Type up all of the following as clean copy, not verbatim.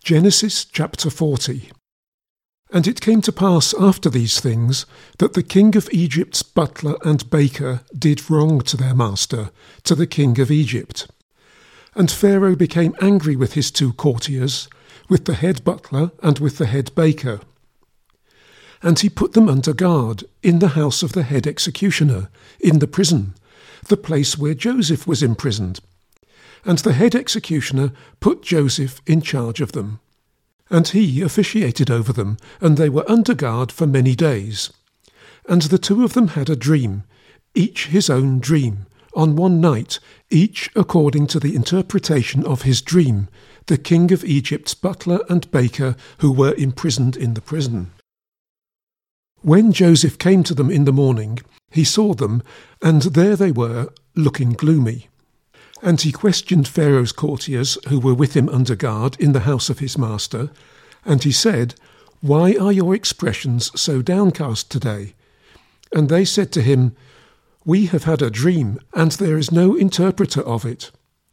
Genesis chapter 40. And it came to pass after these things that the king of Egypt's butler and baker did wrong to their master, to the king of Egypt. And Pharaoh became angry with his two courtiers, with the head butler and with the head baker. And he put them under guard in the house of the head executioner, in the prison, the place where Joseph was imprisoned. And the head executioner put Joseph in charge of them. And he officiated over them, and they were under guard for many days. And the two of them had a dream, each his own dream, on one night, each according to the interpretation of his dream, the king of Egypt's butler and baker who were imprisoned in the prison. When Joseph came to them in the morning, he saw them, and there they were, looking gloomy. And he questioned Pharaoh's courtiers who were with him under guard in the house of his master, and he said, "Why are your expressions so downcast today?" And they said to him, "We have had a dream, and there is no interpreter of it."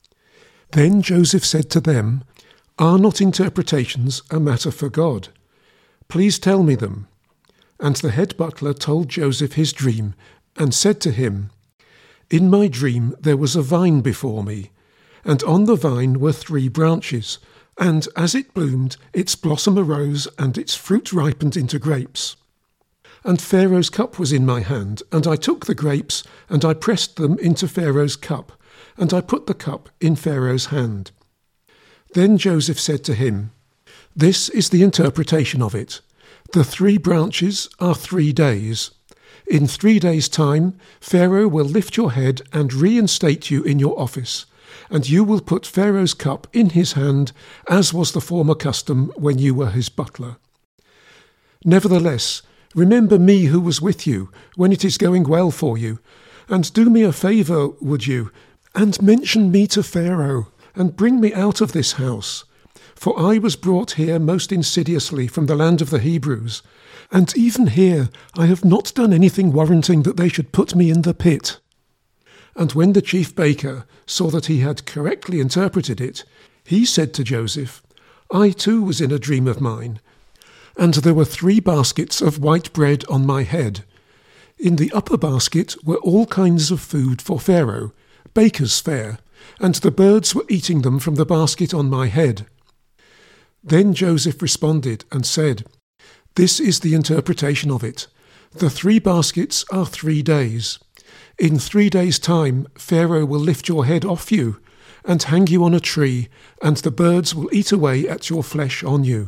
Then Joseph said to them, "Are not interpretations a matter for God? Please tell me them." And the head butler told Joseph his dream, and said to him, "In my dream there was a vine before me, and on the vine were 3 branches, and as it bloomed, its blossom arose, and its fruit ripened into grapes. And Pharaoh's cup was in my hand, and I took the grapes, and I pressed them into Pharaoh's cup, and I put the cup in Pharaoh's hand." Then Joseph said to him, "This is the interpretation of it. The 3 branches are 3 days. In 3 days' time, Pharaoh will lift your head and reinstate you in your office, and you will put Pharaoh's cup in his hand, as was the former custom when you were his butler. Nevertheless, remember me who was with you, when it is going well for you, and do me a favour, would you, and mention me to Pharaoh, and bring me out of this house. For I was brought here most insidiously from the land of the Hebrews, and even here I have not done anything warranting that they should put me in the pit." And when the chief baker saw that he had correctly interpreted it, he said to Joseph, "I too was in a dream of mine, and there were 3 baskets of white bread on my head. In the upper basket were all kinds of food for Pharaoh, baker's fare, and the birds were eating them from the basket on my head." Then Joseph responded and said, "This is the interpretation of it. The 3 baskets are 3 days. In 3 days' time, Pharaoh will lift your head off you and hang you on a tree, and the birds will eat away at your flesh on you."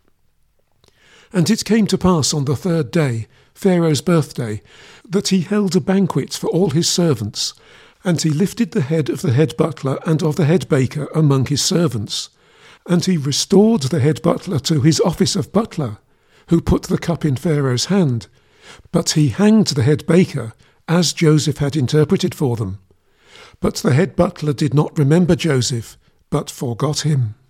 And it came to pass on the 3rd day, Pharaoh's birthday, that he held a banquet for all his servants, and he lifted the head of the head butler and of the head baker among his servants. And he restored the head butler to his office of butler, who put the cup in Pharaoh's hand. But he hanged the head baker, as Joseph had interpreted for them. But the head butler did not remember Joseph, but forgot him.